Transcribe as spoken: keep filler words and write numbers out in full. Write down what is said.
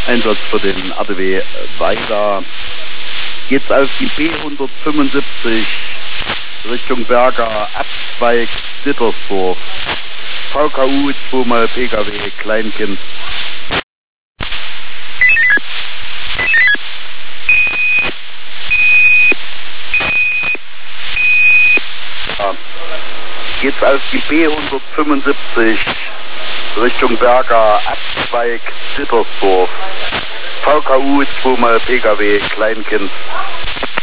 Einsatz für den R T W weiter. Geht's auf die B hundertfünfundsiebzig Richtung Berger, Abzweig Dittersdorf. V K U zweimal P K W, Kleinkind. Ja. Geht's auf die B hundertfünfundsiebzig Richtung Berger, Abzweig Dittersdorf. V K U zweimal P K W, Kleinkind.